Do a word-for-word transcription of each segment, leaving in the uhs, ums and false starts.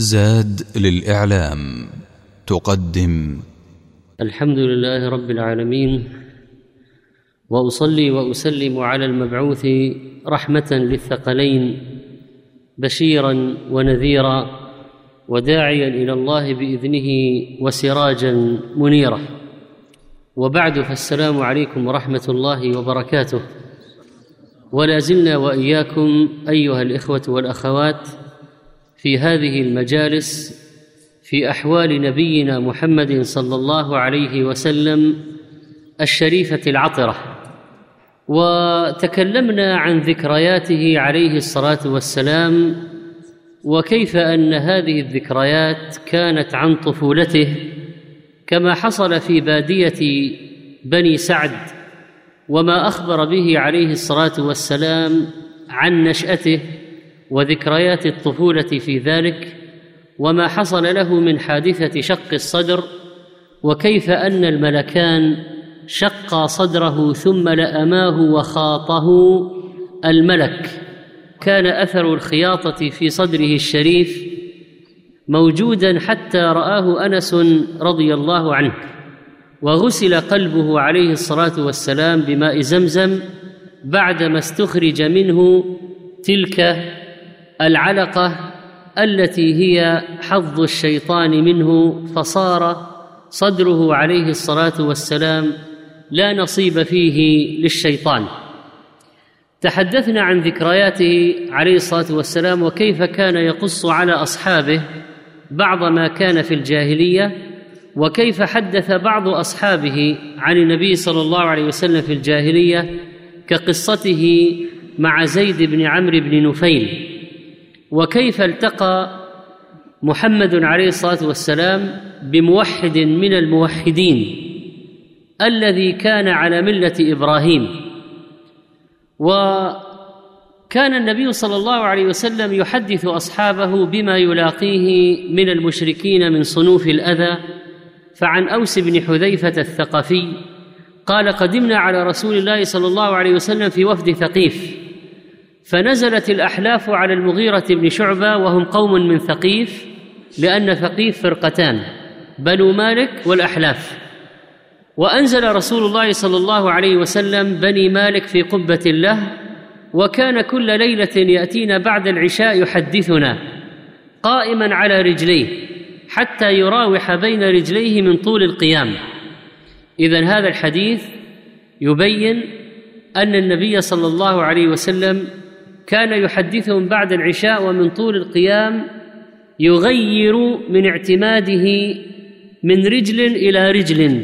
زاد للإعلام تقدم الحمد لله رب العالمين، وأصلي وأسلم على المبعوث رحمة للثقلين بشيرا ونذيرا وداعيا إلى الله بإذنه وسراجا منيرا، وبعد، فالسلام عليكم ورحمة الله وبركاته. ولا زلنا وإياكم أيها الإخوة والأخوات في هذه المجالس في أحوال نبينا محمد صلى الله عليه وسلم الشريفة العطرة، وتكلمنا عن ذكرياته عليه الصلاة والسلام، وكيف أن هذه الذكريات كانت عن طفولته كما حصل في بادية بني سعد، وما أخبر به عليه الصلاة والسلام عن نشأته وذكريات الطفولة في ذلك، وما حصل له من حادثة شق الصدر، وكيف أن الملكان شقا صدره ثم لأماه وخاطه الملك. كان أثر الخياطة في صدره الشريف موجودا حتى رآه أنس رضي الله عنه، وغسل قلبه عليه الصلاة والسلام بماء زمزم بعدما استخرج منه تلك العلقة التي هي حظ الشيطان منه، فصار صدره عليه الصلاة والسلام لا نصيب فيه للشيطان. تحدثنا عن ذكرياته عليه الصلاة والسلام، وكيف كان يقص على أصحابه بعض ما كان في الجاهلية، وكيف حدث بعض أصحابه عن النبي صلى الله عليه وسلم في الجاهلية، كقصته مع زيد بن عمرو بن نفيل، وكيف التقى محمد عليه الصلاة والسلام بموحد من الموحدين الذي كان على ملة إبراهيم. وكان النبي صلى الله عليه وسلم يحدث أصحابه بما يلاقيه من المشركين من صنوف الأذى. فعن أوس بن حذيفة الثقفي قال: قدمنا على رسول الله صلى الله عليه وسلم في وفد ثقيف، فنزلت الأحلاف على المغيرة بن شعبة، وهم قوم من ثقيف، لأن ثقيف فرقتان، بنو مالك والأحلاف. وأنزل رسول الله صلى الله عليه وسلم بني مالك في قبة له، وكان كل ليلة يأتينا بعد العشاء يحدثنا قائما على رجليه حتى يراوح بين رجليه من طول القيام. إذن هذا الحديث يبين أن النبي صلى الله عليه وسلم كان يحدثهم بعد العشاء ومن طول القيام، يغير من اعتماده من رجل إلى رجل.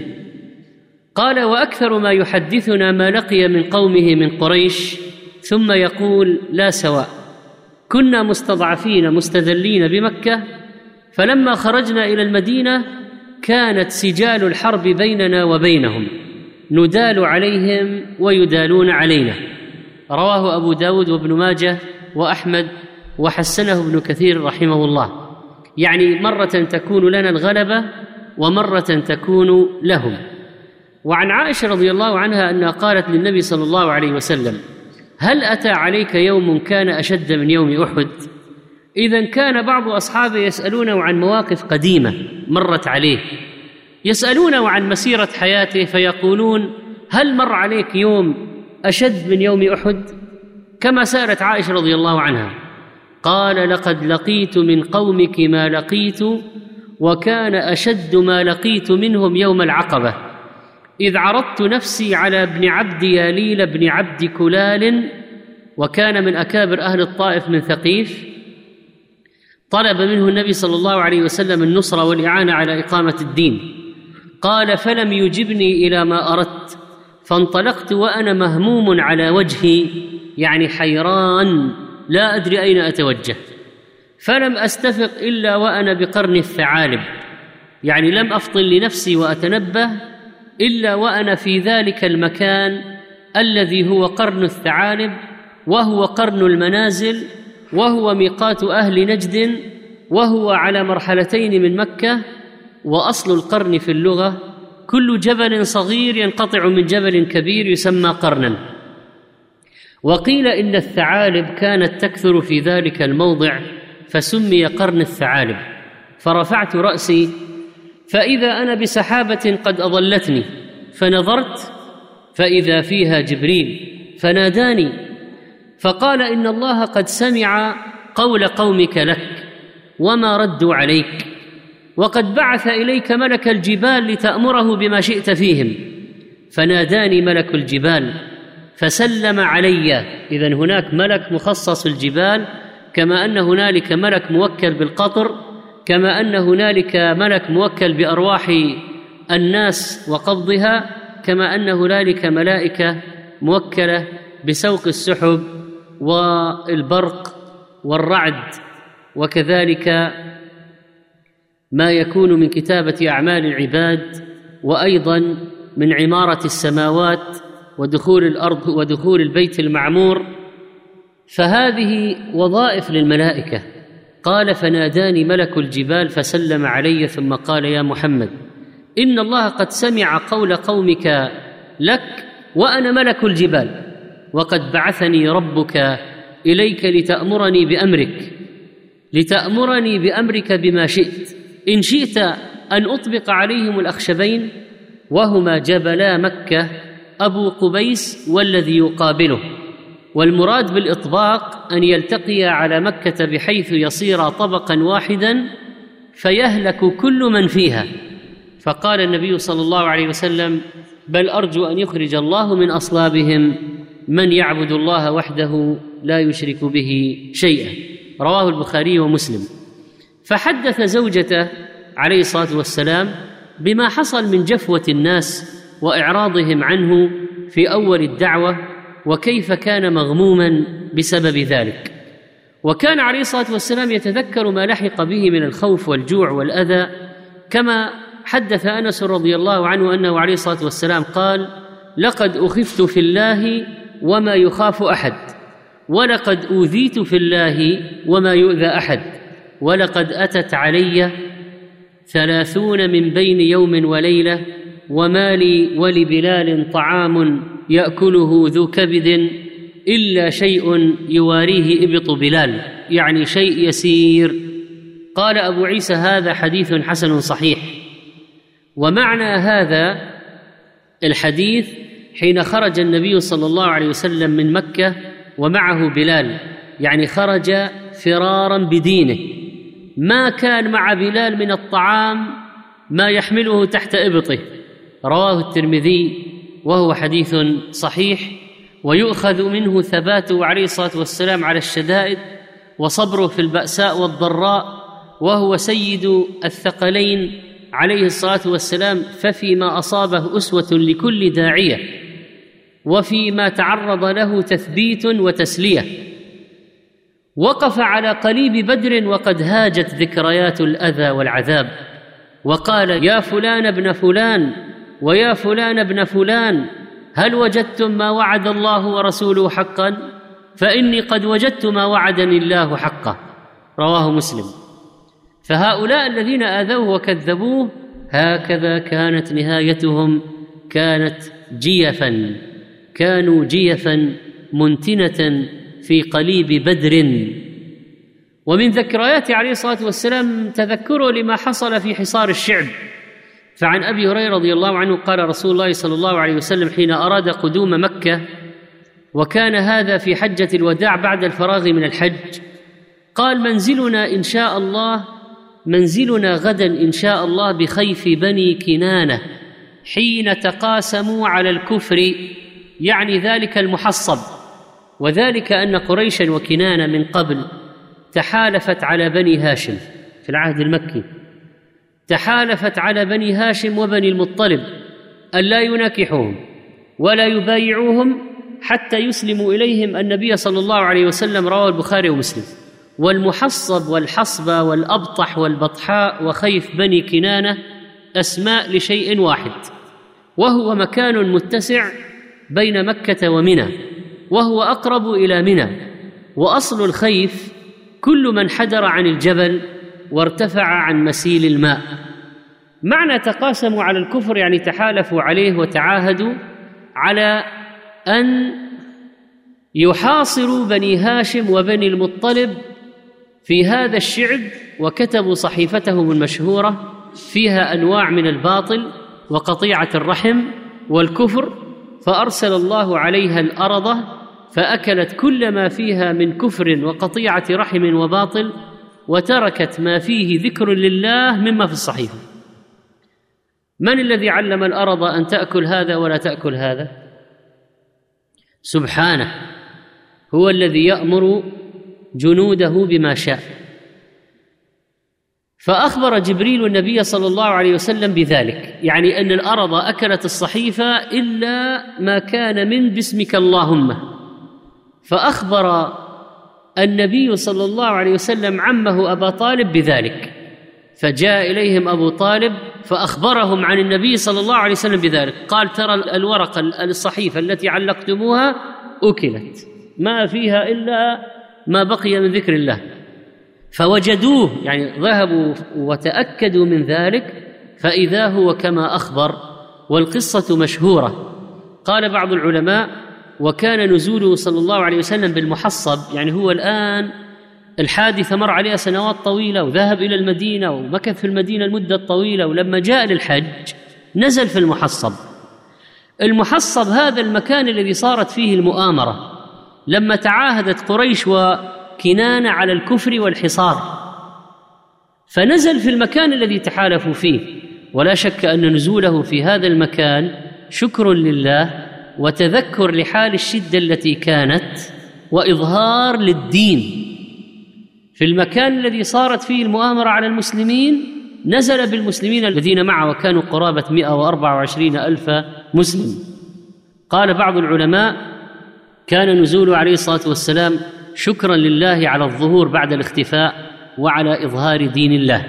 قال: وأكثر ما يحدثنا ما لقي من قومه من قريش، ثم يقول: لا سواء، كنا مستضعفين مستذلين بمكة، فلما خرجنا إلى المدينة كانت سجال الحرب بيننا وبينهم، ندال عليهم ويدالون علينا. رواه أبو داود وابن ماجه وأحمد، وحسنه ابن كثير رحمه الله. يعني مرة تكون لنا الغلبة ومرة تكون لهم. وعن عائشة رضي الله عنها أنها قالت للنبي صلى الله عليه وسلم: هل أتى عليك يوم كان أشد من يوم أحد؟ إذن كان بعض أصحابه يسألونه عن مواقف قديمة مرت عليه، يسألونه عن مسيرة حياته، فيقولون: هل مر عليك يوم أشد من يوم أحد؟ كما سألت عائشة رضي الله عنها، قال: لقد لقيت من قومك ما لقيت، وكان أشد ما لقيت منهم يوم العقبة، إذ عرضت نفسي على ابن عبد ياليل بن عبد كلال، وكان من أكابر أهل الطائف من ثقيف، طلب منه النبي صلى الله عليه وسلم النصرة والإعانة على إقامة الدين. قال: فلم يجبني إلى ما أردت، فانطلقت وأنا مهموم على وجهي، يعني حيران لا أدري أين أتوجه، فلم أستفق إلا وأنا بقرن الثعالب، يعني لم أفطن لنفسي وأتنبه إلا وأنا في ذلك المكان الذي هو قرن الثعالب، وهو قرن المنازل، وهو ميقات أهل نجد، وهو على مرحلتين من مكة. وأصل القرن في اللغة كل جبل صغير ينقطع من جبل كبير يسمى قرنا. وقيل إن الثعالب كانت تكثر في ذلك الموضع فسمي قرن الثعالب. فرفعت رأسي فإذا أنا بسحابة قد أظلتني، فنظرت فإذا فيها جبريل فناداني فقال: إن الله قد سمع قول قومك لك وما ردوا عليك، وقد بعث إليك ملك الجبال لتأمره بما شئت فيهم. فناداني ملك الجبال فسلم علي. إذن هناك ملك مخصص الجبال، كما أن هنالك ملك موكل بالقطر، كما أن هنالك ملك موكل بأرواح الناس وقبضها، كما أن هنالك ملائكة موكلة بسوق السحب والبرق والرعد، وكذلك ما يكون من كتابة أعمال العباد، وأيضا من عمارة السماوات ودخول الأرض ودخول البيت المعمور. فهذه وظائف للملائكة. قال: فناداني ملك الجبال فسلم علي ثم قال: يا محمد، إن الله قد سمع قول قومك لك وأنا ملك الجبال، وقد بعثني ربك إليك لتأمرني بأمرك لتأمرني بأمرك بما شئت. إن شئت أن أطبق عليهم الأخشبين، وهما جبلا مكة أبو قبيس والذي يقابله، والمراد بالإطباق أن يلتقيا على مكة بحيث يصير طبقا واحدا فيهلك كل من فيها. فقال النبي صلى الله عليه وسلم: بل أرجو أن يخرج الله من أصلابهم من يعبد الله وحده لا يشرك به شيئا. رواه البخاري ومسلم. فحدث زوجته عليه الصلاة والسلام بما حصل من جفوة الناس وإعراضهم عنه في أول الدعوة، وكيف كان مغموما بسبب ذلك. وكان عليه الصلاة والسلام يتذكر ما لحق به من الخوف والجوع والأذى، كما حدث أنس رضي الله عنه أنه عليه الصلاة والسلام قال: لقد أخفت في الله وما يخاف أحد، ولقد أوذيت في الله وما يؤذى أحد، ولقد أتت علي ثلاثون من بين يوم وليلة، وما لي ولبلال طعام يأكله ذو كبد إلا شيء يواريه إبط بلال، يعني شيء يسير. قال أبو عيسى: هذا حديث حسن صحيح. ومعنى هذا الحديث حين خرج النبي صلى الله عليه وسلم من مكة ومعه بلال، يعني خرج فرارا بدينه، ما كان مع بلال من الطعام ما يحمله تحت إبطه. رواه الترمذي وهو حديث صحيح. ويؤخذ منه ثباته عليه الصلاة والسلام على الشدائد وصبره في البأساء والضراء، وهو سيد الثقلين عليه الصلاة والسلام، ففيما أصابه أسوة لكل داعية، وفيما تعرض له تثبيت وتسلية. وقف على قليب بدر وقد هاجت ذكريات الأذى والعذاب، وقال: يا فلان ابن فلان ويا فلان ابن فلان، هل وجدتم ما وعد الله ورسوله حقا؟ فإني قد وجدت ما وعدني الله حقا. رواه مسلم. فهؤلاء الذين آذوه وكذبوه هكذا كانت نهايتهم، كانت جيفا، كانوا جيفا منتنة في قليب بدر. ومن ذكريات عليه الصلاة والسلام تذكره لما حصل في حصار الشعب. فعن أبي هريرة رضي الله عنه قال رسول الله صلى الله عليه وسلم حين أراد قدوم مكة، وكان هذا في حجة الوداع بعد الفراغ من الحج، قال: منزلنا إن شاء الله منزلنا غدا إن شاء الله بخيف بني كنانة حين تقاسموا على الكفر، يعني ذلك المحصب. وذلك أن قريشا وكنانة من قبل تحالفت على بني هاشم في العهد المكي، تحالفت على بني هاشم وبني المطلب ألا يناكحوهم ولا يبايعوهم حتى يسلموا إليهم النبي صلى الله عليه وسلم. رواه البخاري ومسلم. والمحصب والحصبة والأبطح والبطحاء وخيف بني كنانة أسماء لشيء واحد، وهو مكان متسع بين مكة ومنى، وهو أقرب إلى منى. وأصل الخيف كل من حدر عن الجبل وارتفع عن مسيل الماء. معنى تقاسموا على الكفر يعني تحالفوا عليه وتعاهدوا على أن يحاصروا بني هاشم وبني المطلب في هذا الشعب وكتبوا صحيفتهم المشهورة فيها أنواع من الباطل وقطيعة الرحم والكفر، فأرسل الله عليها الأرض فأكلت كل ما فيها من كفر وقطيعة رحم وباطل، وتركت ما فيه ذكر لله مما في الصحيفة. من الذي علم الأرض أن تأكل هذا ولا تأكل هذا؟ سبحانه، هو الذي يأمر جنوده بما شاء. فأخبر جبريل النبي صلى الله عليه وسلم بذلك، يعني أن الأرض أكلت الصحيفة إلا ما كان من باسمك اللهم. فأخبر النبي صلى الله عليه وسلم عمه أبا طالب بذلك، فجاء إليهم أبو طالب فأخبرهم عن النبي صلى الله عليه وسلم بذلك، قال: ترى الورقة الصحيفة التي علقتموها أكلت، ما فيها إلا ما بقي من ذكر الله. فوجدوه، يعني ذهبوا وتأكدوا من ذلك، فإذا هو كما أخبر، والقصة مشهورة. قال بعض العلماء: وكان نزوله صلى الله عليه وسلم بالمحصب، يعني هو الآن الحادثة مر عليها سنوات طويلة وذهب إلى المدينة ومكث في المدينة المدة الطويلة، ولما جاء للحج نزل في المحصب. المحصب هذا المكان الذي صارت فيه المؤامرة لما تعاهدت قريش وكنانة على الكفر والحصار، فنزل في المكان الذي تحالفوا فيه. ولا شك أن نزوله في هذا المكان شكر لله وتذكر لحال الشدة التي كانت وإظهار للدين. في المكان الذي صارت فيه المؤامرة على المسلمين نزل بالمسلمين الذين معه، وكانوا قرابة مئة وأربعة وعشرين ألف مسلم. قال بعض العلماء: كان نزوله عليه الصلاة والسلام شكرا لله على الظهور بعد الاختفاء وعلى إظهار دين الله.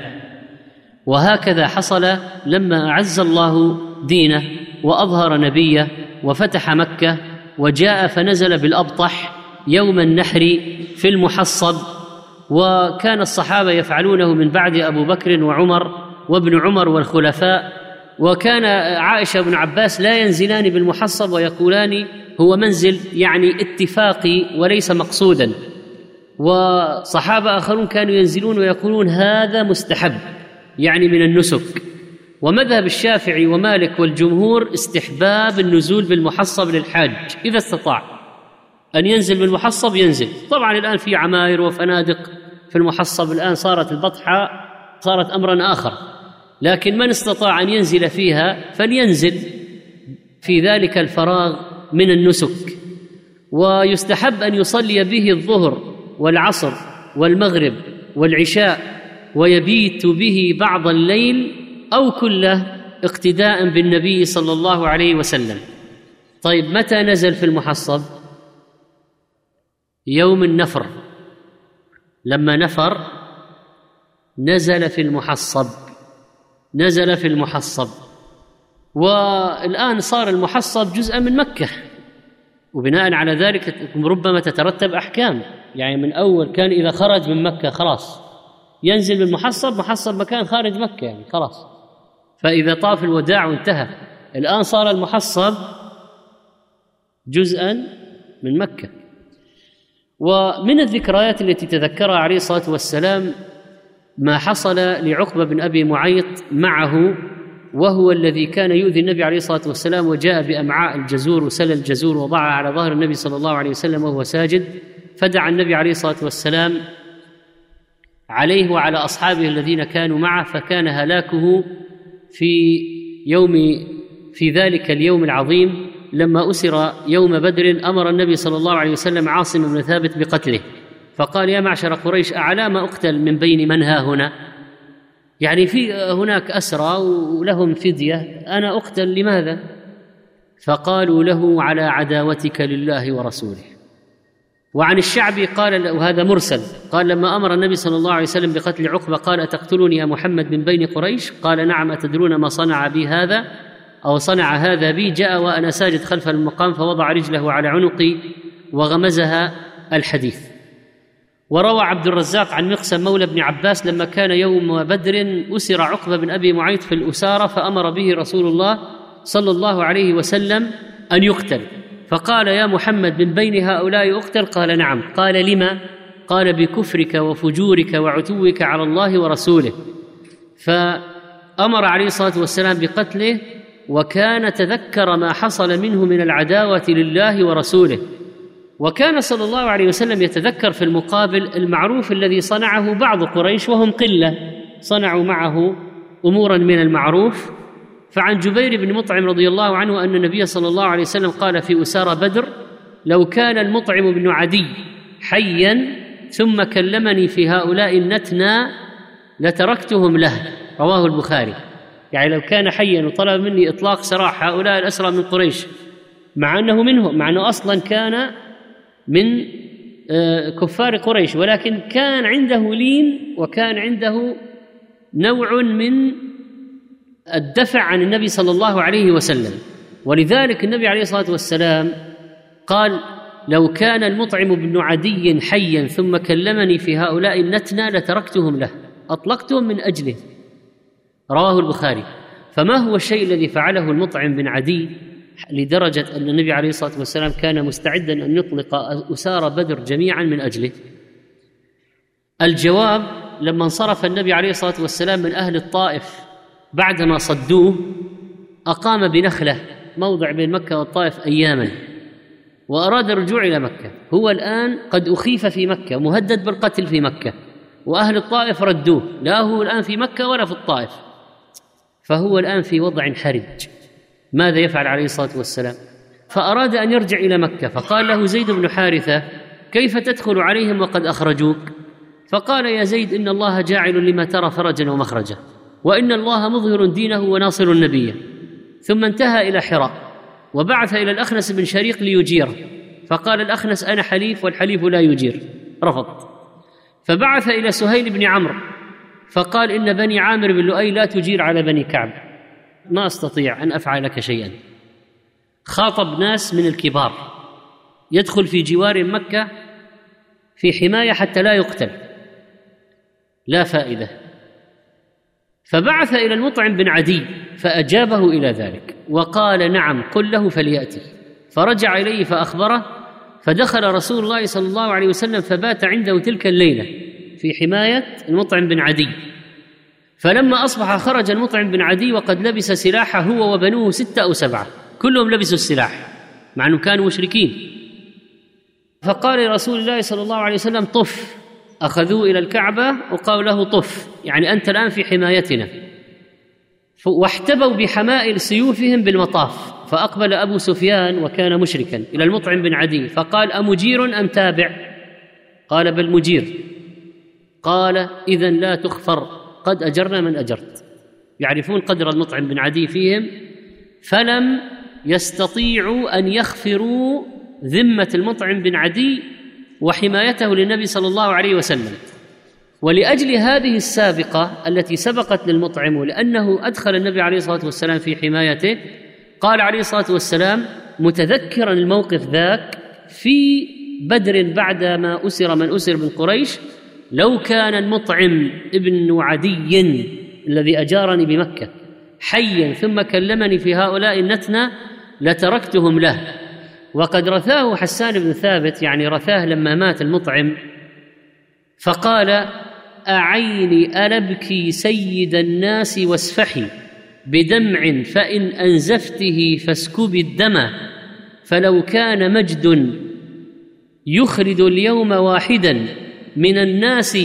وهكذا حصل لما أعز الله دينه وأظهر نبيه وفتح مكة، وجاء فنزل بالأبطح يوم النحر في المحصب، وكان الصحابة يفعلونه من بعد أبو بكر وعمر وابن عمر والخلفاء. وكان عائشة بن عباس لا ينزلان بالمحصب ويقولان هو منزل يعني اتفاقي وليس مقصودا، وصحابة آخرون كانوا ينزلون ويقولون هذا مستحب يعني من النسك. ومذهب الشافعي ومالك والجمهور استحباب النزول بالمحصب للحاج إذا استطاع أن ينزل بالمحصب ينزل. طبعا الآن في عماير وفنادق في المحصب، الآن صارت البطحة صارت أمرا آخر، لكن من استطاع أن ينزل فيها فلينزل في ذلك الفراغ من النسك. ويستحب أن يصلي به الظهر والعصر والمغرب والعشاء، ويبيت به بعض الليل أو كله اقتداء بالنبي صلى الله عليه وسلم. طيب، متى نزل في المحصب؟ يوم النفر، لما نفر نزل في المحصب نزل في المحصب والآن صار المحصب جزءا من مكة، وبناء على ذلك ربما تترتب أحكام. يعني من أول كان إذا خرج من مكة خلاص ينزل بالمحصب، محصب مكان خارج مكة يعني خلاص، فإذا طاف الوداع وانتهى. الآن صار المحصب جزءا من مكة. ومن الذكريات التي تذكرها عليه الصلاة والسلام ما حصل لعقبة بن أبي معيط معه، وهو الذي كان يؤذي النبي عليه الصلاة والسلام، وجاء بأمعاء الجزور وسل الجزور وضعها على ظهر النبي صلى الله عليه وسلم وهو ساجد، فدعا النبي عليه الصلاة والسلام عليه وعلى أصحابه الذين كانوا معه، فكان هلاكه في يوم في ذلك اليوم العظيم. لما أسر يوم بدر أمر النبي صلى الله عليه وسلم عاصم بن ثابت بقتله، فقال: يا معشر قريش، أعلام أقتل من بين من ها هنا؟ يعني في هناك أسرى ولهم فدية، أنا أقتل لماذا؟ فقالوا له: على عداوتك لله ورسوله. وعن الشعبي قال، وهذا مرسل، قال: لما أمر النبي صلى الله عليه وسلم بقتل عقبة قال: أتقتلني يا محمد من بين قريش؟ قال: نعم، أتدرون ما صنع بي هذا أو صنع هذا بي؟ جاء وأنا ساجد خلف المقام فوضع رجله على عنقي وغمزها الحديث. وروى عبد الرزاق عن مقسم مولى ابن عباس لما كان يوم بدر أسر عقبة بن أبي معيط في الأسارة، فأمر به رسول الله صلى الله عليه وسلم أن يقتل، فقال: يا محمد، من بين هؤلاء أقتل؟ قال: نعم. قال: لما؟ قال بكفرك وفجورك وعتوك على الله ورسوله، فأمر عليه الصلاة والسلام بقتله، وكان تذكر ما حصل منه من العداوة لله ورسوله. وكان صلى الله عليه وسلم يتذكر في المقابل المعروف الذي صنعه بعض قريش وهم قلة، صنعوا معه أمورا من المعروف. فعن جبير بن مطعم رضي الله عنه أن النبي صلى الله عليه وسلم قال في أسارى بدر: لو كان المطعم بن عدي حيا ثم كلمني في هؤلاء النتنى لتركتهم له. رواه البخاري. يعني لو كان حيا وطلب مني إطلاق سراح هؤلاء الأسرى من قريش، مع أنه منهم، مع أنه أصلا كان من كفار قريش، ولكن كان عنده لين وكان عنده نوع من الدفع عن النبي صلى الله عليه وسلم. ولذلك النبي عليه الصلاة والسلام قال: لو كان المطعم بن عدي حيا ثم كلمني في هؤلاء النتنى لتركتهم له، أطلقتهم من أجله. رواه البخاري. فما هو الشيء الذي فعله المطعم بن عدي لدرجة أن النبي عليه الصلاة والسلام كان مستعدا أن يطلق أسارى بدر جميعا من أجله؟ الجواب: لما انصرف النبي عليه الصلاة والسلام من أهل الطائف بعدما صدوه، أقام بنخلة موضع بين مكة والطائف أياما، وأراد الرجوع إلى مكة. هو الآن قد أخيف في مكة، مهدد بالقتل في مكة، وأهل الطائف ردوه، لا هو الآن في مكة ولا في الطائف، فهو الآن في وضع حرج. ماذا يفعل عليه الصلاة والسلام؟ فأراد أن يرجع إلى مكة، فقال له زيد بن حارثة: كيف تدخل عليهم وقد أخرجوك؟ فقال: يا زيد، إن الله جاعل لما ترى فرجا ومخرجا، وإن الله مظهر دينه وناصر النبي. ثم انتهى إلى حراء وبعث إلى الأخنس بن شريق ليجيره، فقال الأخنس: أنا حليف والحليف لا يجير، رفض. فبعث إلى سهيل بن عمرو فقال: إن بني عامر بن لؤي لا تجير على بني كعب، ما أستطيع أن أفعل لك شيئا. خاطب ناس من الكبار، يدخل في جوار مكة في حماية حتى لا يقتل، لا فائدة. فبعث إلى المطعم بن عدي فأجابه إلى ذلك وقال: نعم، قل له فليأتي. فرجع إليه فأخبره، فدخل رسول الله صلى الله عليه وسلم فبات عنده تلك الليلة في حماية المطعم بن عدي. فلما أصبح خرج المطعم بن عدي وقد لبس سلاحه هو وبنوه ستة أو سبعة، كلهم لبسوا السلاح مع أنهم كانوا مشركين. فقال لرسول الله صلى الله عليه وسلم: طف. أخذوه إلى الكعبة وقالوا له: طف، يعني أنت الآن في حمايتنا. واحتبوا بحمائل سيوفهم بالمطاف. فأقبل أبو سفيان وكان مشركا إلى المطعم بن عدي فقال: أمجير أم تابع؟ قال: بل مجير. قال: إذن لا تخفر، قد أجرنا من أجرت. يعرفون قدر المطعم بن عدي فيهم، فلم يستطيعوا أن يخفروا ذمة المطعم بن عدي وحمايته للنبي صلى الله عليه وسلم. ولأجل هذه السابقة التي سبقت للمطعم، ولأنه أدخل النبي عليه الصلاة والسلام في حمايته، قال عليه الصلاة والسلام متذكرا الموقف ذاك في بدر بعدما أسر من أسر من قريش: لو كان المطعم ابن عدي الذي أجارني بمكة حيا ثم كلمني في هؤلاء النتنى لتركتهم له. وقد رثاه حسان بن ثابت، يعني رثاه لما مات المطعم، فقال: أعيني ألبكي سيد الناس واسفحي بدمع، فإن أنزفته فاسكبي الدم، فلو كان مجد يخرج اليوم واحدا من الناس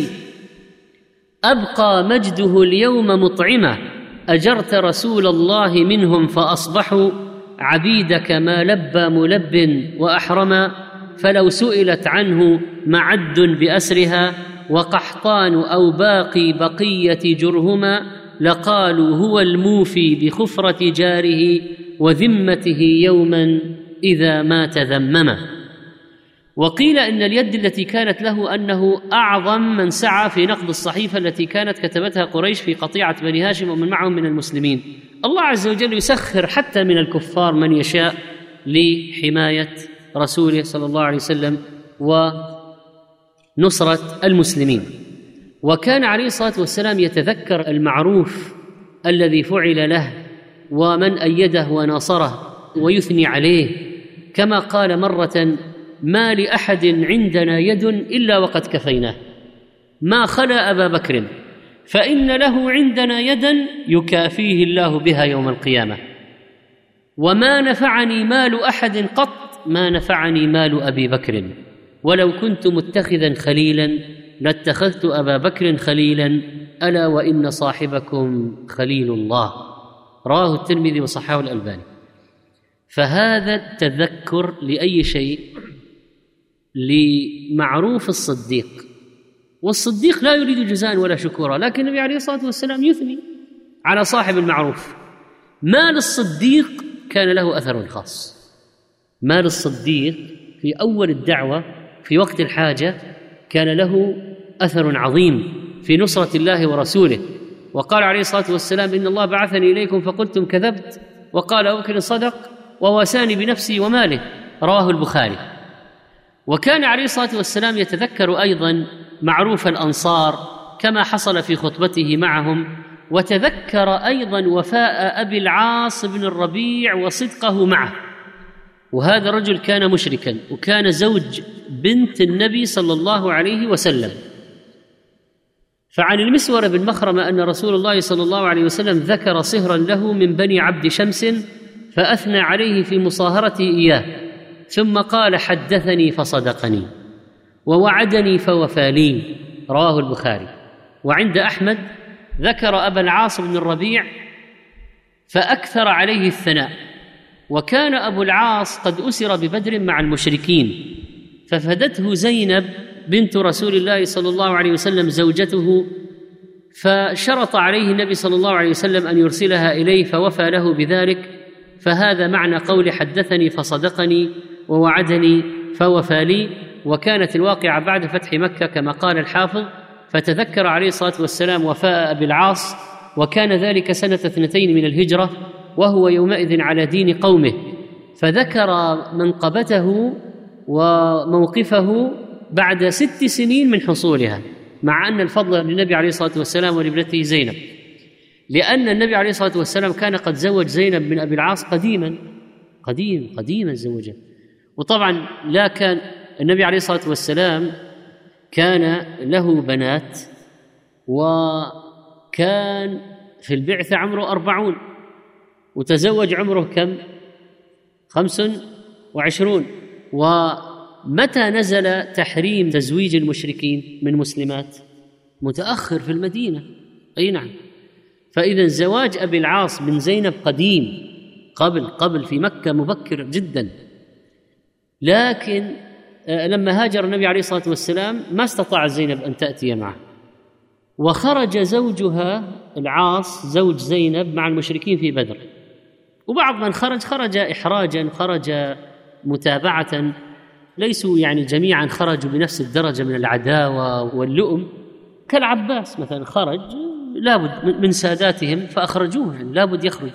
أبقى مجده اليوم مطعما، أجرت رسول الله منهم فأصبحوا عبيدك ما لبى ملب وأحرما، فلو سئلت عنه معد بأسرها وقحطان أو باقي بقية جرهما، لقالوا هو الموفي بخفرة جاره وذمته يوما إذا ما تذمما. وقيل إن اليد التي كانت له أنه أعظم من سعى في نقض الصحيفة التي كانت كتبتها قريش في قطيعة بني هاشم ومن معهم من المسلمين. الله عز وجل يسخر حتى من الكفار من يشاء لحماية رسوله صلى الله عليه وسلم ونصرة المسلمين. وكان عليه الصلاة والسلام يتذكر المعروف الذي فعل له ومن أيده وناصره ويثني عليه، كما قال مرة ما لأحد عندنا يد إلا وقد كفيناه، ما خلا أبا بكر، فإن له عندنا يدا يكافيه الله بها يوم القيامة، وما نفعني مال أحد قط ما نفعني مال أبي بكر، ولو كنت متخذا خليلا لاتخذت أبا بكر خليلا، ألا وإن صاحبكم خليل الله. رواه الترمذي وصححه الألباني. فهذا التذكر لأي شيء؟ لمعروف الصديق، والصديق لا يريد جزاء ولا شكورا، لكن النبي عليه الصلاة والسلام يثني على صاحب المعروف. مال الصديق كان له أثر خاص. مال الصديق في أول الدعوة في وقت الحاجة كان له أثر عظيم في نصرة الله ورسوله. وقال عليه الصلاة والسلام: إن الله بعثني إليكم فقلتم كذبت، وقال أبو بكر صدق وواساني بنفسي وماله. رواه البخاري. وكان عليه الصلاة والسلام يتذكر أيضا معروف الأنصار كما حصل في خطبته معهم، وتذكر أيضا وفاء أبي العاص بن الربيع وصدقه معه. وهذا الرجل كان مشركا، وكان زوج بنت النبي صلى الله عليه وسلم. فعن المسور بن مخرمة أن رسول الله صلى الله عليه وسلم ذكر صهرا له من بني عبد شمس فأثنى عليه في مصاهرته إياه، ثم قال: حدثني فصدقني ووعدني فوفى لي. رواه البخاري. وعند أحمد ذكر أبا العاص بن الربيع فأكثر عليه الثناء، وكان أبو العاص قد أسر ببدر مع المشركين، ففدته زينب بنت رسول الله صلى الله عليه وسلم زوجته، فشرط عليه النبي صلى الله عليه وسلم أن يرسلها إليه فوفى له بذلك. فهذا معنى قول حدثني فصدقني ووعدني فوفى لي. وكانت الواقعة بعد فتح مكة كما قال الحافظ: فتذكر عليه الصلاة والسلام وفاء أبي العاص، وكان ذلك سنة اثنتين من الهجرة، وهو يومئذ على دين قومه، فذكر منقبته وموقفه بعد ست سنين من حصولها، مع أن الفضل للنبي عليه الصلاة والسلام ولابنته زينب، لأن النبي عليه الصلاة والسلام كان قد زوج زينب بن أبي العاص قديما قديم قديما زوجها. وطبعا لا كان النبي عليه الصلاة والسلام كان له بنات، وكان في البعثة عمره أربعون، وتزوج عمره كم؟ خمس وعشرون. ومتى نزل تحريم تزويج المشركين من مسلمات؟ متأخر في المدينة. أي نعم. فإذا زواج أبي العاص بن زينب قديم، قبل قبل في مكة مبكر جدا. لكن لما هاجر النبي عليه الصلاة والسلام ما استطاع زينب أن تأتي معه، وخرج زوجها العاص زوج زينب مع المشركين في بدر. وبعض من خرج خرج إحراجا، خرج متابعة، ليسوا يعني جميعا خرجوا بنفس الدرجة من العداوة واللؤم. كالعباس مثلا خرج لابد من ساداتهم فأخرجوه، يعني لابد يخرج.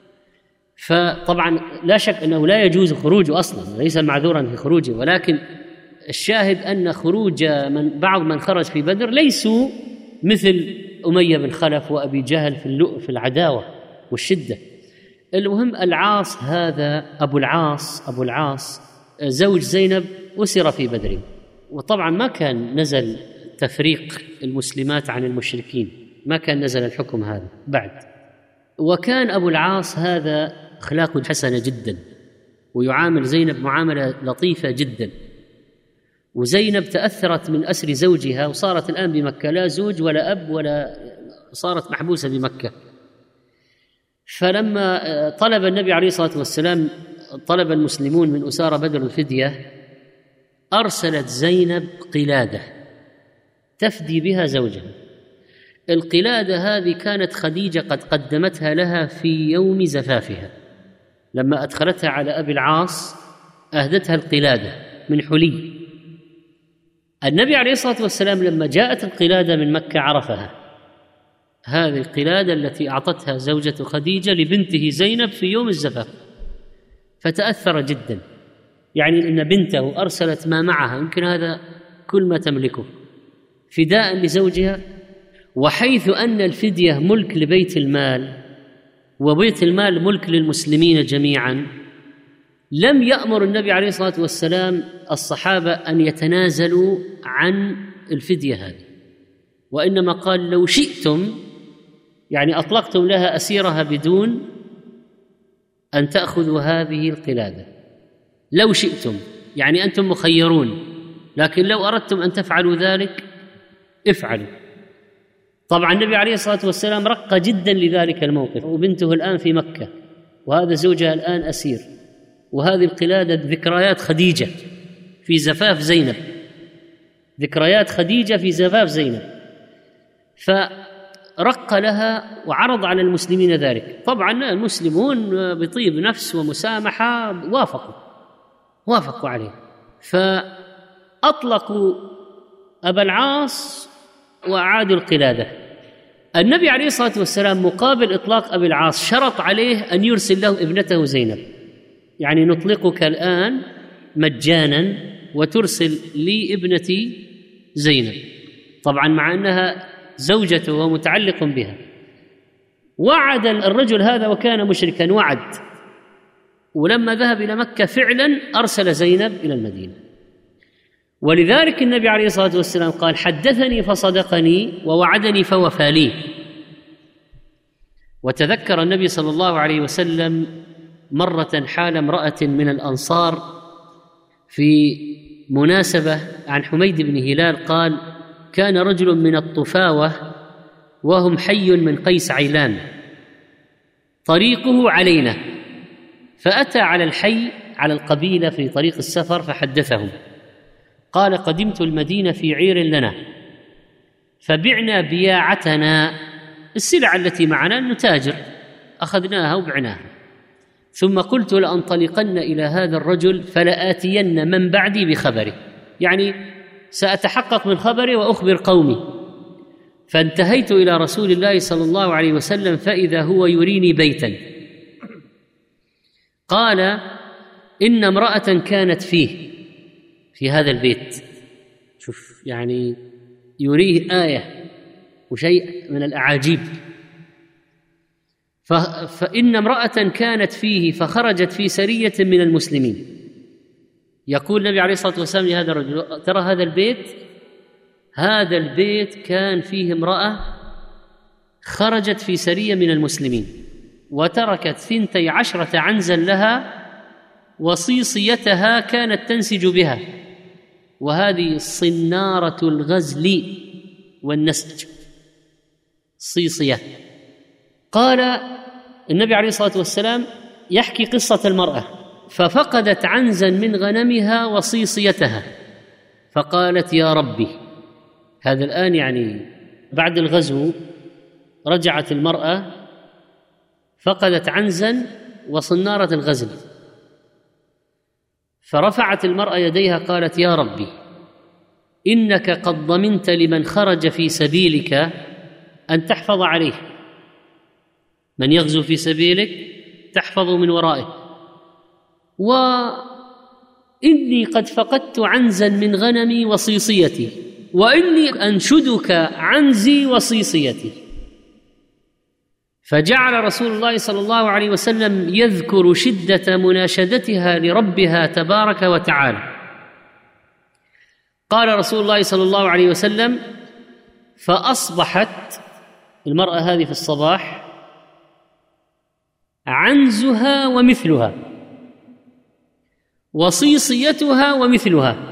فطبعا لا شك أنه لا يجوز خروجه أصلا، ليس معذورا في خروجه، ولكن الشاهد أن خروج من بعض من خرج في بدر ليسوا مثل أمية بن خلف وأبي جهل في اللؤم في العداوة والشدة. المهم العاص هذا أبو العاص أبو العاص زوج زينب أسر في بدر، وطبعا ما كان نزل تفريق المسلمات عن المشركين، ما كان نزل الحكم هذا بعد. وكان أبو العاص هذا أخلاقه حسنة جدا، ويعامل زينب معاملة لطيفة جدا. وزينب تأثرت من أسر زوجها، وصارت الآن بمكة لا زوج ولا أب، ولا صارت محبوسة بمكة. فلما طلب النبي عليه الصلاة والسلام طلب المسلمون من أسارى بدر الفدية، أرسلت زينب قلادة تفدي بها زوجها. القلادة هذه كانت خديجة قد قدمتها لها في يوم زفافها، لما أدخلتها على أبي العاص أهدتها القلادة من حلي. النبي عليه الصلاة والسلام لما جاءت القلادة من مكة عرفها، هذه القلادة التي أعطتها زوجة خديجة لبنته زينب في يوم الزفاف، فتأثر جدا، يعني أن بنته أرسلت ما معها، يمكن هذا كل ما تملكه، فداء لزوجها. وحيث أن الفدية ملك لبيت المال، وبيت المال ملك للمسلمين جميعا، لم يأمر النبي عليه الصلاة والسلام الصحابة أن يتنازلوا عن الفدية هذه، وإنما قال لو شئتم، يعني أطلقتم لها أسيرها بدون أن تأخذوا هذه القلادة، لو شئتم يعني أنتم مخيرون، لكن لو أردتم أن تفعلوا ذلك افعلوا. طبعا النبي عليه الصلاة والسلام رق جدا لذلك الموقف، وبنته الآن في مكة وهذا زوجها الآن أسير، وهذه القلادة ذكريات خديجة في زفاف زينب، ذكريات خديجة في زفاف زينب، فرق لها وعرض على المسلمين ذلك. طبعا المسلمون بطيب نفس ومسامحة وافقوا وافقوا عليه، فأطلقوا أبا العاص وأعادوا القلادة. النبي عليه الصلاة والسلام مقابل إطلاق أبي العاص شرط عليه أن يرسل له ابنته زينب، يعني نطلقك الآن مجانا وترسل لي ابنتي زينب، طبعا مع أنها زوجته ومتعلق بها. وعد الرجل هذا وكان مشركا، وعد، ولما ذهب إلى مكة فعلا أرسل زينب إلى المدينة. ولذلك النبي عليه الصلاة والسلام قال حدثني فصدقني ووعدني فوفى لي. وتذكر النبي صلى الله عليه وسلم مرة حال امرأة من الأنصار في مناسبة عن حميد بن هلال، قال كان رجل من الطفاوة وهم حي من قيس عيلان طريقه علينا، فأتى على الحي على القبيلة في طريق السفر فحدثهم، قال قدمت المدينة في عير لنا فبعنا بياعتنا، السلع التي معنا نتاجر، أخذناها وبعناها، ثم قلت لأنطلقن إلى هذا الرجل فلآتين من بعدي بخبره، يعني سأتحقق من خبره وأخبر قومي. فانتهيت إلى رسول الله صلى الله عليه وسلم فإذا هو يريني بيتا، قال إن امرأة كانت فيه في هذا البيت، شوف يعني يريه آية وشيء من الأعاجيب، فإن امرأة كانت فيه فخرجت في سرية من المسلمين. يقول النبي عليه الصلاة والسلام لهذا الرجل ترى هذا البيت، هذا البيت كان فيه امرأة خرجت في سرية من المسلمين وتركت ثنتي عشرة عنزا لها وصيصيتها كانت تنسج بها، وهذه صنارة الغزل والنسج، صيصية. قال النبي عليه الصلاة والسلام يحكي قصة المرأة، ففقدت عنزا من غنمها وصيصيتها فقالت يا ربي، هذا الآن يعني بعد الغزو رجعت المرأة فقدت عنزا وصنارة الغزل، فرفعت المرأة يديها قالت يا ربي إنك قد ضمنت لمن خرج في سبيلك أن تحفظ عليه، من يغزو في سبيلك تحفظ من ورائه، وإني قد فقدت عنزا من غنمي وصيصيتي، وإني أنشدك عنزي وصيصيتي. فجعل رسول الله صلى الله عليه وسلم يذكر شدة مناشدتها لربها تبارك وتعالى. قال رسول الله صلى الله عليه وسلم فأصبحت المرأة هذه في الصباح عنزها ومثلها وصيصيتها ومثلها.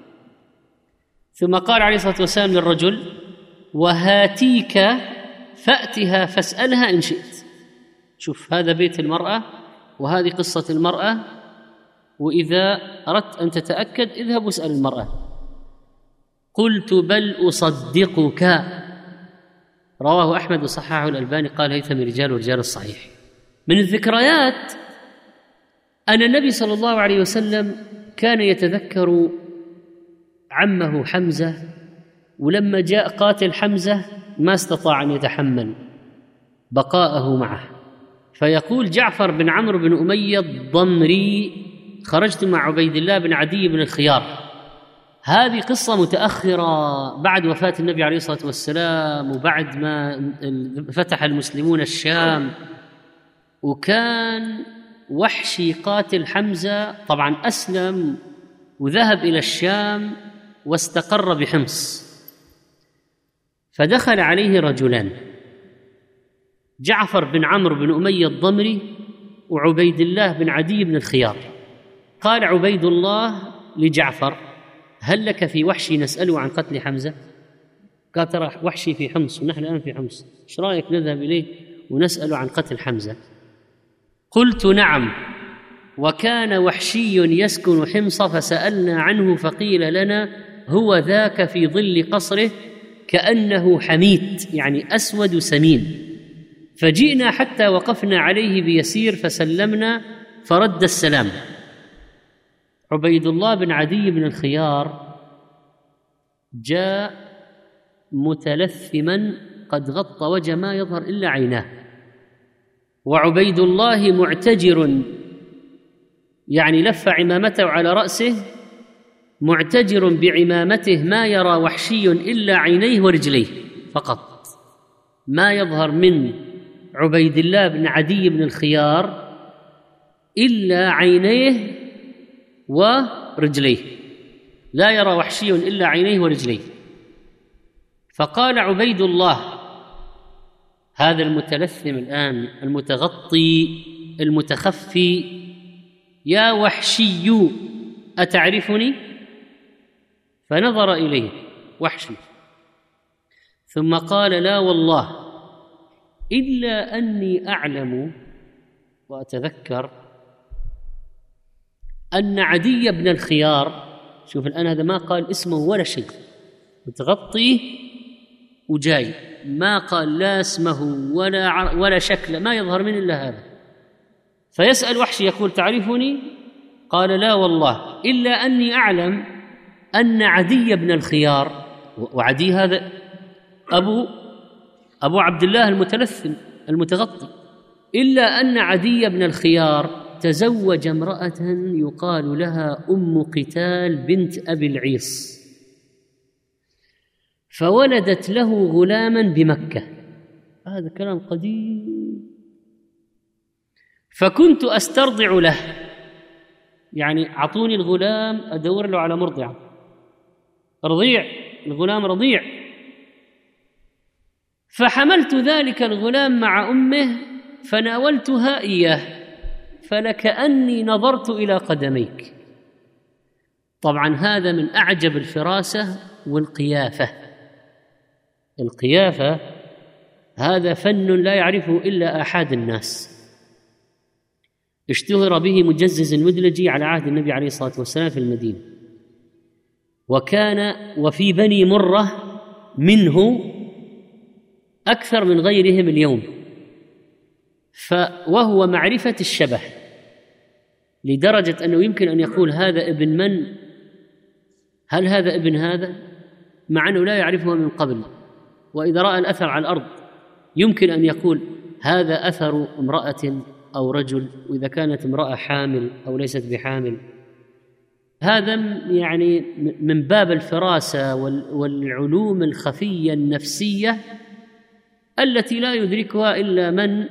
ثم قال عليه الصلاة والسلام للرجل وهاتيك فأتها فاسألها إن شئت. شوف هذا بيت المرأة وهذه قصة المرأة، وإذا أردت أن تتأكد اذهب واسأل المرأة. قلت بل أصدقك، رواه أحمد وصححه الألباني، قال هيثم رجال ورجال الصحيح. من الذكريات أن النبي صلى الله عليه وسلم كان يتذكر عمه حمزة، ولما جاء قاتل حمزة ما استطاع أن يتحمل بقاءه معه، فيقول جعفر بن عمرو بن أمية الضمري خرجت مع عبيد الله بن عدي بن الخيار. هذه قصة متأخرة بعد وفاة النبي عليه الصلاة والسلام وبعد ما فتح المسلمون الشام، وكان وحشي قاتل حمزة طبعا أسلم وذهب إلى الشام واستقر بحمص، فدخل عليه رجلان، جعفر بن عمرو بن أمية الضمري وعبيد الله بن عدي بن الخيار. قال عبيد الله لجعفر: هل لك في وحشي نسأله عن قتل حمزة؟ قال: ترى وحشي في حمص ونحن الآن في حمص، ايش رأيك نذهب إليه ونسأله عن قتل حمزة؟ قلت: نعم، وكان وحشي يسكن حمص فسألنا عنه فقيل لنا هو ذاك في ظل قصره كأنه حميت، يعني أسود سمين، فجئنا حتى وقفنا عليه بيسير فسلمنا فرد السلام. عبيد الله بن عدي بن الخيار جاء متلثما قد غطى وجه ما يظهر إلا عيناه، وعبيد الله معتجر، يعني لف عمامته على رأسه، معتجر بعمامته ما يرى وحشي إلا عينيه ورجليه فقط، ما يظهر من عبيد الله بن عدي بن الخيار إلا عينيه ورجليه، لا يرى وحشي إلا عينيه ورجليه. فقال عبيد الله هذا المتلثم الآن المتغطي المتخفي: يا وحشي أتعرفني؟ فنظر إليه وحشي ثم قال: لا والله، إلا أني أعلم وأتذكر أن عدي بن الخيار، شوف الآن هذا ما قال اسمه ولا شيء، متغطي وجاي، ما قال لا اسمه ولا عر... ولا شكله، ما يظهر منه إلا هذا. فيسأل وحشي يقول: تعرفني؟ قال: لا والله، إلا أني أعلم أن عدي بن الخيار، وعدي هذا أبو أبو عبد الله المتلثم المتغطي، إلا أن عدي بن الخيار تزوج امرأة يقال لها أم قتال بنت أبي العيص، فولدت له غلاما بمكة. هذا كلام قديم. فكنت أسترضع له، يعني أعطوني الغلام أدور له على مرضعة، رضيع، الغلام رضيع. فحملت ذلك الغلام مع أمه فناولتها إياه فلكأني نظرت إلى قدميك. طبعا هذا من أعجب الفراسة والقيافة. القيافة هذا فن لا يعرفه إلا آحاد الناس، اشتهر به مجزز المدلجي على عهد النبي عليه الصلاة والسلام في المدينة، وكان وفي بني مرة منه أكثر من غيرهم اليوم، وهو معرفة الشبه لدرجة أنه يمكن أن يقول هذا ابن من؟ هل هذا ابن هذا؟ مع أنه لا يعرفه من قبل. وإذا رأى الأثر على الأرض يمكن أن يقول هذا أثر امرأة أو رجل، وإذا كانت امرأة حامل أو ليست بحامل. هذا يعني من باب الفراسة والعلوم الخفية النفسية التي لا يدركها إلا من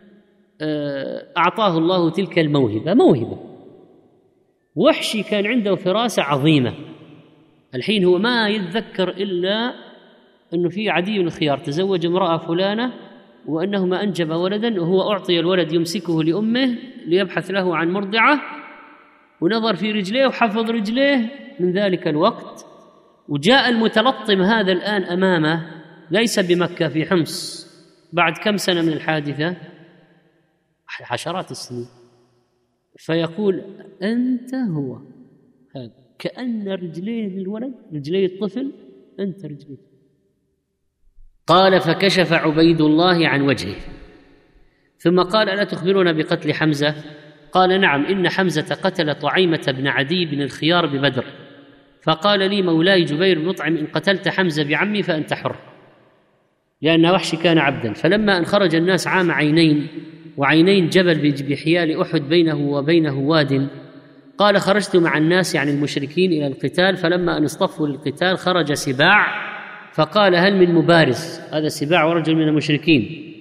أعطاه الله تلك الموهبة. موهبة. وحشي كان عنده فراسة عظيمة. الحين هو ما يتذكر إلا أنه في عدي بن الخيار تزوج امرأة فلانة وأنهما أنجب ولدا، وهو أعطي الولد يمسكه لأمه ليبحث له عن مرضعة، ونظر في رجليه وحفظ رجليه من ذلك الوقت. وجاء المتلطم هذا الآن أمامه ليس بمكة، في حمص، بعد كم سنة من الحادثة؟ عشرات السنين. فيقول أنت هو هذا، كأن رجليه للولد، رجليه الطفل، أنت رجليه. قال: فكشف عبيد الله عن وجهه ثم قال: ألا تخبرنا بقتل حمزة؟ قال: نعم، إن حمزة قتل طعيمة بن عدي بن الخيار ببدر، فقال لي مولاي جبير بن مطعم: إن قتلت حمزة بعمي فأنت حر، لأن وحشي كان عبدا. فلما أن خرج الناس عام عينين، وعينين جبل بحيال أحد بينه وبينه واد، قال: خرجت مع الناس يعني المشركين إلى القتال، فلما أن اصطفوا للقتال خرج سباع فقال: هل من مبارز؟ هذا سباع ورجل من المشركين.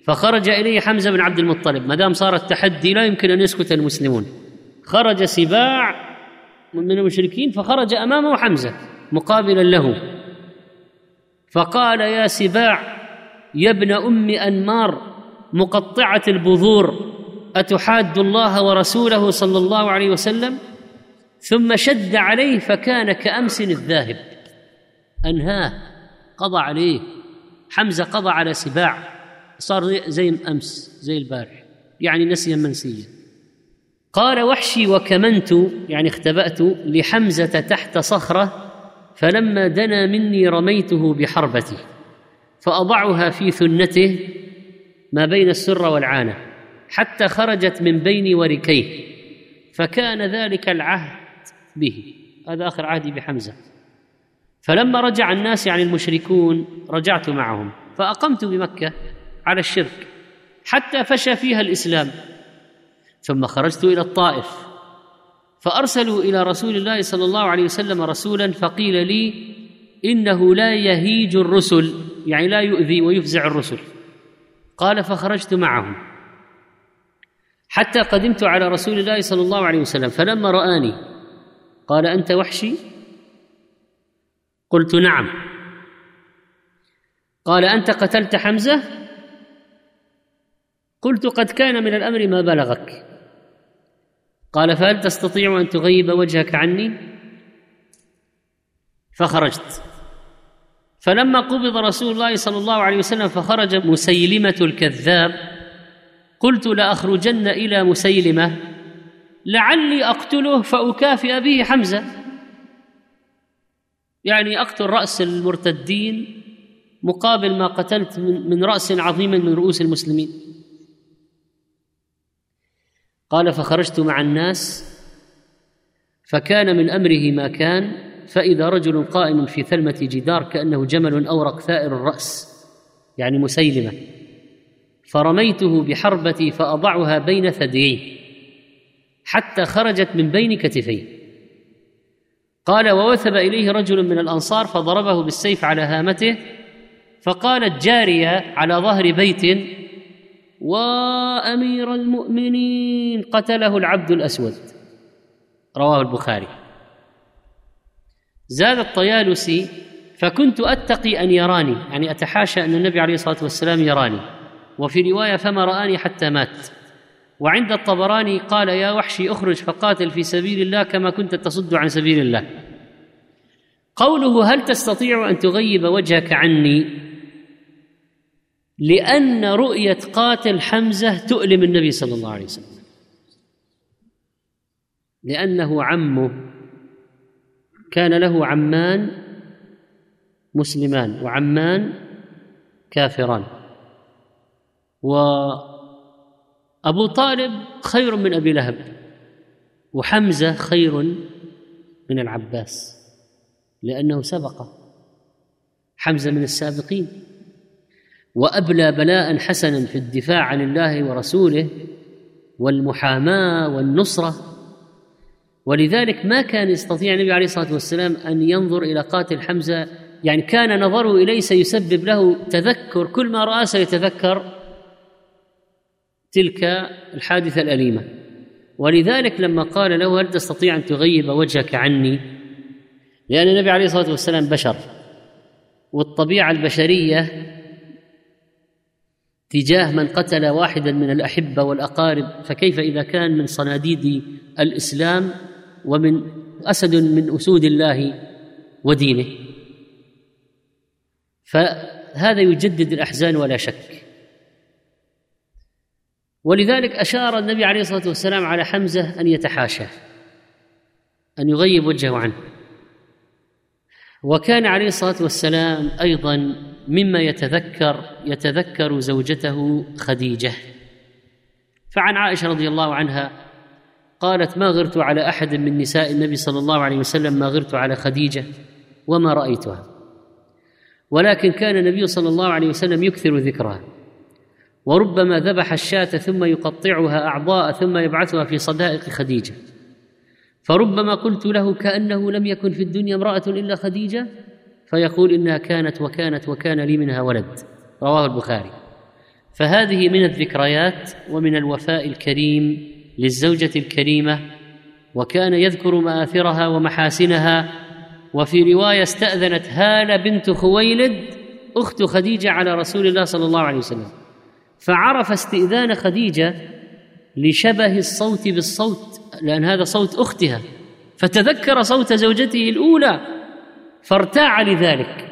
فخرج إليه حمزة بن عبد المطلب. ما دام صار التحدي لا يمكن أن يسكت المسلمون، خرج سباع من المشركين فخرج أمامه حمزة مقابلا له، فقال: يا سباع يا ابن أم أنمار مقطعة البذور، أتحاد الله ورسوله صلى الله عليه وسلم؟ ثم شد عليه فكان كأمس الذاهب، أنهاه، قضى عليه. حمزة قضى على سباع، صار زي أمس، زي البارح، يعني نسيا منسيا. قال وحشي: وكمنت، يعني اختبأت لحمزة تحت صخرة، فلما دنا مني رميته بحربتي فأضعها في ثنته ما بين السرة والعانة حتى خرجت من بين وركيه، فكان ذلك العهد به. هذا آخر عهدي بحمزة. فلما رجع الناس يعني المشركون رجعت معهم، فأقمت بمكة على الشرك حتى فشى فيها الإسلام، ثم خرجت إلى الطائف فأرسلوا إلى رسول الله صلى الله عليه وسلم رسولا، فقيل لي إنه لا يهيج الرسل، يعني لا يؤذي ويفزع الرسل. قال فخرجت معهم حتى قدمت على رسول الله صلى الله عليه وسلم، فلما رآني قال: أنت وحشي؟ قلت: نعم. قال: أنت قتلت حمزة؟ قلت: قد كان من الأمر ما بلغك. قال: فهل تستطيع أن تغيب وجهك عني؟ فخرجت. فلما قبض رسول الله صلى الله عليه وسلم فخرج مسيلمة الكذاب، قلت: لأخرجن إلى مسيلمة لعلي أقتله فأكافئ به حمزة، يعني أقتل رأس المرتدين مقابل ما قتلت من رأس عظيم من رؤوس المسلمين. قال: فخرجت مع الناس فكان من أمره ما كان، فإذا رجل قائم في ثلمة جدار كأنه جمل أورق ثائر الرأس، يعني مسيلمة، فرميته بحربتي فأضعها بين ثدييه حتى خرجت من بين كتفيه. قال: ووثب إليه رجل من الأنصار فضربه بالسيف على هامته، فقالت جارية على ظهر بيت: وأمير المؤمنين قتله العبد الأسود. رواه البخاري. زاد الطيالسي: فكنت أتقي أن يراني، يعني أتحاشى أن النبي عليه الصلاة والسلام يراني، وفي رواية فما رآني حتى مات. وعند الطبراني قال: يا وحشي اخرج فقاتل في سبيل الله كما كنت تصد عن سبيل الله. قوله: هل تستطيع أن تغيب وجهك عني؟ لأن رؤية قاتل حمزة تؤلم النبي صلى الله عليه وسلم، لأنه عمه كان له عمان مسلمان وعمان كافران، وأبو طالب خير من أبي لهب، وحمزة خير من العباس لأنه سبقه. حمزة من السابقين، وأبلى بلاء حسنا في الدفاع عن الله ورسوله والمحاماة والنصرة، ولذلك ما كان يستطيع النبي عليه الصلاة والسلام أن ينظر إلى قاتل حمزة، يعني كان نظره إليه سيسبب له تذكر، كل ما رأى سيتذكر تلك الحادثة الأليمة. ولذلك لما قال له: هل تستطيع أن تغيب وجهك عني؟ لأن النبي عليه الصلاة والسلام بشر، والطبيعة البشرية تجاه من قتل واحدا من الأحبة والأقارب، فكيف إذا كان من صناديد الإسلام ومن أسد من أسود الله ودينه؟ فهذا يجدد الأحزان ولا شك. ولذلك أشار النبي عليه الصلاة والسلام على حمزة أن يتحاشى، أن يغيب وجهه عنه. وكان عليه الصلاة والسلام أيضا مما يتذكر يتذكر زوجته خديجة. فعن عائشة رضي الله عنها قالت: ما غرت على أحد من نساء النبي صلى الله عليه وسلم ما غرت على خديجة وما رأيتها، ولكن كان النبي صلى الله عليه وسلم يكثر ذكرها، وربما ذبح الشاة ثم يقطعها أعضاء ثم يبعثها في صدائق خديجة، فربما قلت له: كأنه لم يكن في الدنيا امرأة إلا خديجة، فيقول: إنها كانت وكانت وكان لي منها ولد. رواه البخاري. فهذه من الذكريات ومن الوفاء الكريم للزوجة الكريمة، وكان يذكر مآثرها ومحاسنها. وفي رواية استأذنت هالة بنت خويلد أخت خديجة على رسول الله صلى الله عليه وسلم، فعرف استئذان خديجة لشبه الصوت بالصوت، لأن هذا صوت أختها، فتذكر صوت زوجته الأولى فارتاع لذلك،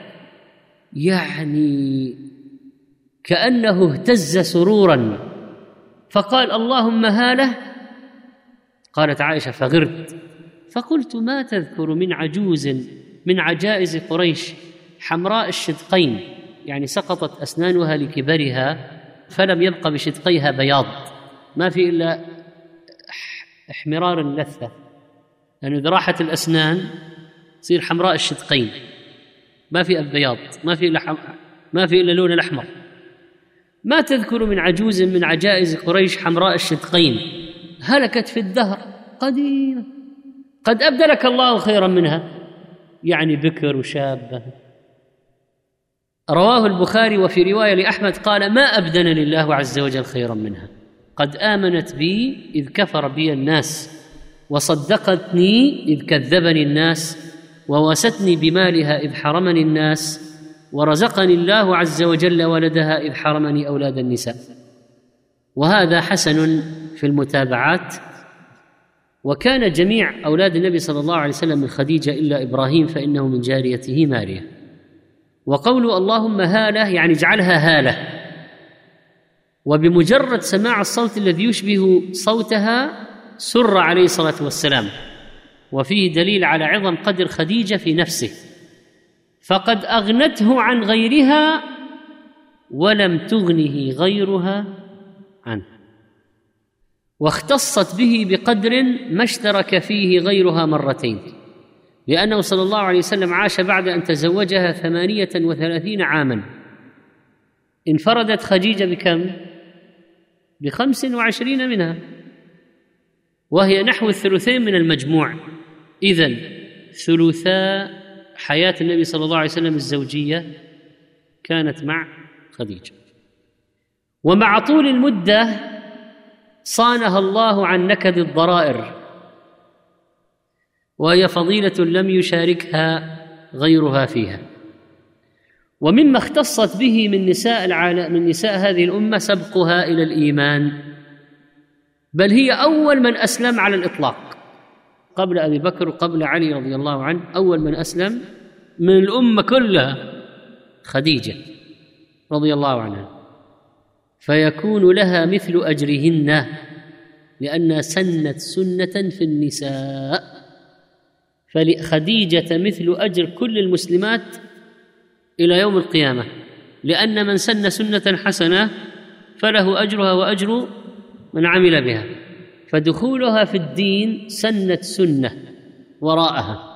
يعني كأنه اهتز سرورا، فقال: اللهم هالة. قالت عائشة: فغرت، فقلت: ما تذكر من عجوز من عجائز قريش حمراء الشدقين، يعني سقطت أسنانها لكبرها فلم يبق بشدقيها بياض، ما في إلا احمرار اللثة، يعني إذا راحت الأسنان تصير حمراء الشدقين، ما في البياض، ما في إلا حم... ما في إلا لون الأحمر. ما تذكر من عجوز من عجائز قريش حمراء الشدقين هلكت في الدهر قديما قد أبدلك الله خيرا منها، يعني بكر وشابة. رواه البخاري، وفي رواية لأحمد قال: ما أبدلني الله عز وجل خيرا منها، قد آمنت بي إذ كفر بي الناس، وصدقتني إذ كذبني الناس، ووستني بمالها إذ حرمني الناس، ورزقني الله عز وجل ولدها إذ حرمني أولاد النساء. وهذا حسن في المتابعات. وكان جميع أولاد النبي صلى الله عليه وسلم من خديجة إلا إبراهيم فإنه من جاريته ماريا. وقول اللهم هالة يعني اجعلها هالة، وبمجرد سماع الصوت الذي يشبه صوتها سر عليه الصلاة والسلام، وفيه دليل على عظم قدر خديجة في نفسه، فقد أغنته عن غيرها ولم تغنه غيرها عنه، واختصت به بقدر ما اشترك فيه غيرها مرتين، لأنه صلى الله عليه وسلم عاش بعد أن تزوجها ثمانية وثلاثين عاما. انفردت خديجة بكم؟ بخمس وعشرين منها، وهي نحو الثلثين من المجموع. إذن ثلثا حياة النبي صلى الله عليه وسلم الزوجية كانت مع خديجة. ومع طول المدة صانها الله عن نكد الضرائر، وهي فضيلة لم يشاركها غيرها فيها. ومما اختصت به من نساء العالم من نساء هذه الأمة سبقها إلى الإيمان، بل هي أول من أسلم على الإطلاق، قبل أبي بكر وقبل علي رضي الله عنه. أول من أسلم من الأمة كلها خديجة رضي الله عنها، فيكون لها مثل أجرهن، لأنها سنت سنة في النساء، فلخديجة مثل أجر كل المسلمات إلى يوم القيامة، لأن من سن سنة حسنة فله أجرها وأجر من عمل بها، فدخولها في الدين سنت سنة وراءها.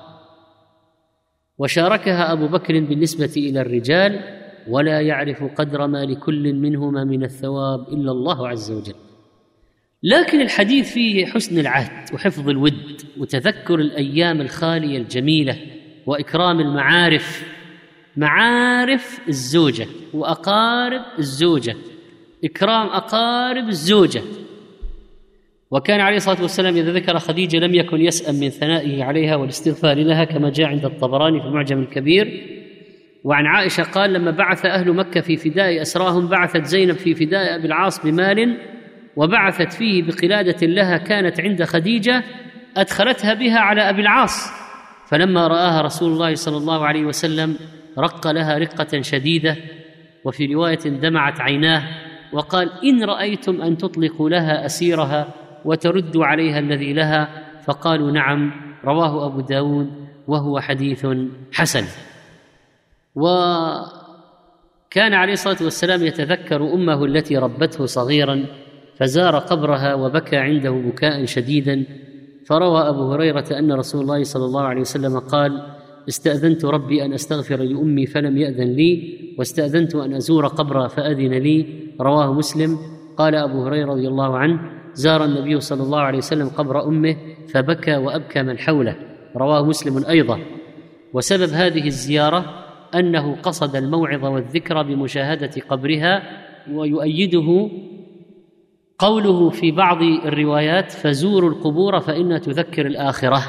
وشاركها أبو بكر بالنسبة إلى الرجال، ولا يعرف قدر ما لكل منهما من الثواب إلا الله عز وجل. لكن الحديث فيه حسن العهد وحفظ الود وتذكر الأيام الخالية الجميلة وإكرام المعارف، معارف الزوجة وأقارب الزوجة، إكرام أقارب الزوجة. وكان عليه الصلاة والسلام إذا ذكر خديجة لم يكن يسأم من ثنائه عليها والاستغفار لها، كما جاء عند الطبراني في المعجم الكبير. وعن عائشة قال: لما بعث أهل مكة في فداء أسراهم بعثت زينب في فداء أبي العاص بمال، وبعثت فيه بقلادة لها كانت عند خديجة أدخلتها بها على أبي العاص، فلما رآها رسول الله صلى الله عليه وسلم رق لها رقة شديدة، وفي رواية دمعت عيناه، وقال: إن رأيتم أن تطلقوا لها أسيرها وتردوا عليها الذي لها، فقالوا: نعم. رواه أبو داود وهو حديث حسن. وكان عليه الصلاة والسلام يتذكر أمه التي ربته صغيرا، فزار قبرها وبكى عنده بكاء شديدا، فروى أبو هريرة أن رسول الله صلى الله عليه وسلم قال: استأذنت ربي أن أستغفر لأمي فلم يأذن لي، واستأذنت أن أزور قبرها فأذن لي. رواه مسلم. قال أبو هريرة رضي الله عنه: زار النبي صلى الله عليه وسلم قبر أمه فبكى وأبكى من حوله. رواه مسلم أيضا. وسبب هذه الزيارة أنه قصد الموعظة والذكر بمشاهدة قبرها ويؤيده قوله في بعض الروايات: فزوروا القبور فإنها تذكر الآخرة.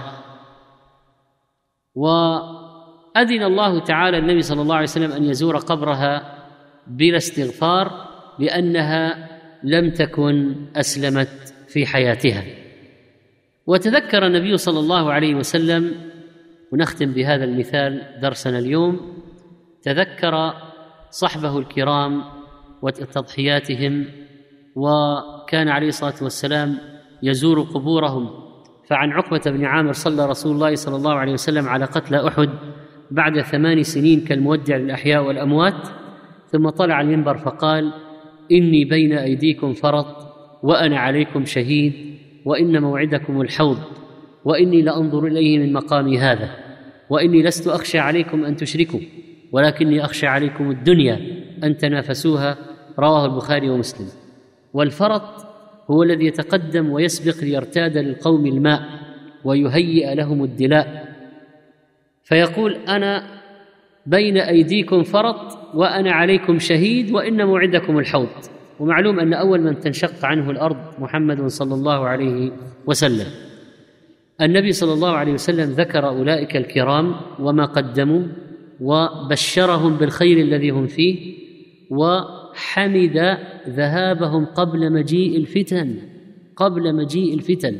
وأذن الله تعالى النبي صلى الله عليه وسلم أن يزور قبرها بلا استغفار لأنها لم تكن أسلمت في حياتها. وتذكر النبي صلى الله عليه وسلم، ونختم بهذا المثال درسنا اليوم، تذكر صحبه الكرام وتضحياتهم، وكان عليه الصلاة والسلام يزور قبورهم. فعن عقبة بن عامر: صلى رسول الله صلى الله عليه وسلم على قتلى أحد بعد ثمان سنين كالمودع للأحياء والأموات، ثم طلع المنبر فقال: إني بين أيديكم فرط وأنا عليكم شهيد، وإن موعدكم الحوض، وإني لأنظر إليه من مقامي هذا، وإني لست أخشى عليكم أن تشركوا، ولكني أخشى عليكم الدنيا أن تنافسوها. رواه البخاري ومسلم. والفرط هو الذي يتقدم ويسبق ليرتاد للقوم الماء ويهيئ لهم الدلاء، فيقول: أنا بين أيديكم فرط وأنا عليكم شهيد، وإن موعدكم الحوض. ومعلوم أن أول من تنشق عنه الأرض محمد صلى الله عليه وسلم. النبي صلى الله عليه وسلم ذكر أولئك الكرام وما قدموا، وبشرهم بالخير الذي هم فيه، وحمد ذهابهم قبل مجيء الفتن قبل مجيء الفتن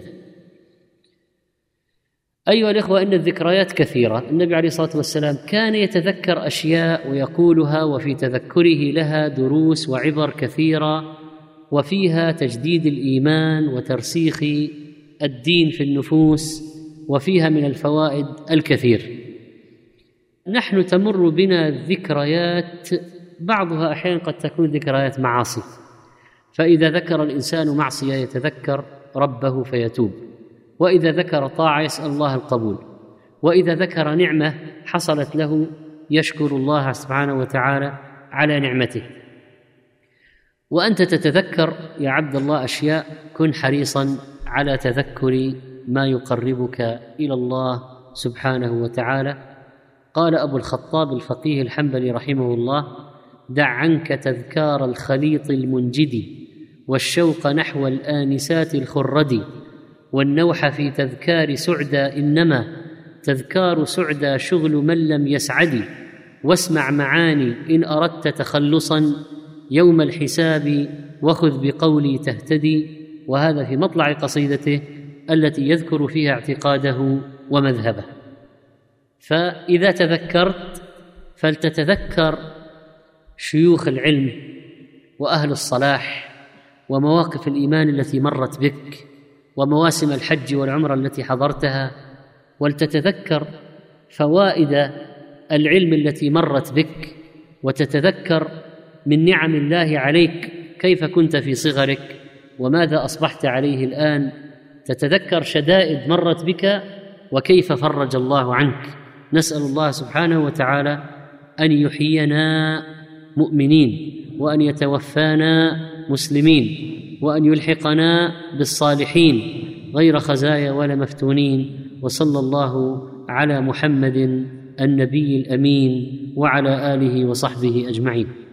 أيها الإخوة، إن الذكريات كثيرة. النبي عليه الصلاة والسلام كان يتذكر أشياء ويقولها، وفي تذكره لها دروس وعبر كثيرة، وفيها تجديد الإيمان وترسيخ الدين في النفوس، وفيها من الفوائد الكثير. نحن تمر بنا ذكريات، بعضها أحيانا قد تكون ذكريات معاصي، فإذا ذكر الإنسان معصية يتذكر ربه فيتوب، وإذا ذكر طاعة يسأل الله القبول، وإذا ذكر نعمة حصلت له يشكر الله سبحانه وتعالى على نعمته. وأنت تتذكر يا عبد الله أشياء، كن حريصا على تذكر ما يقربك إلى الله سبحانه وتعالى. قال أبو الخطاب الفقيه الحنبلي رحمه الله: دع عنك تذكار الخليط المنجد، والشوق نحو الآنسات الخرد، والنوح في تذكار سعدى، إنما تذكار سعدى شغل من لم يسعد، واسمع معاني إن أردت تخلصا يوم الحساب، وخذ بقولي تهتدي. وهذا في مطلع قصيدته التي يذكر فيها اعتقاده ومذهبه. فإذا تذكرت فلتتذكر شيوخ العلم وأهل الصلاح ومواقف الإيمان التي مرت بك، ومواسم الحج والعمرة التي حضرتها، ولتتذكر فوائد العلم التي مرت بك، وتتذكر من نعم الله عليك كيف كنت في صغرك وماذا أصبحت عليه الآن. تتذكر شدائد مرت بك وكيف فرج الله عنك. نسأل الله سبحانه وتعالى أن يحيينا مؤمنين، وأن يتوفانا مسلمين، وأن يلحقنا بالصالحين غير خزايا ولا مفتونين. وصلى الله على محمد النبي الأمين وعلى آله وصحبه أجمعين.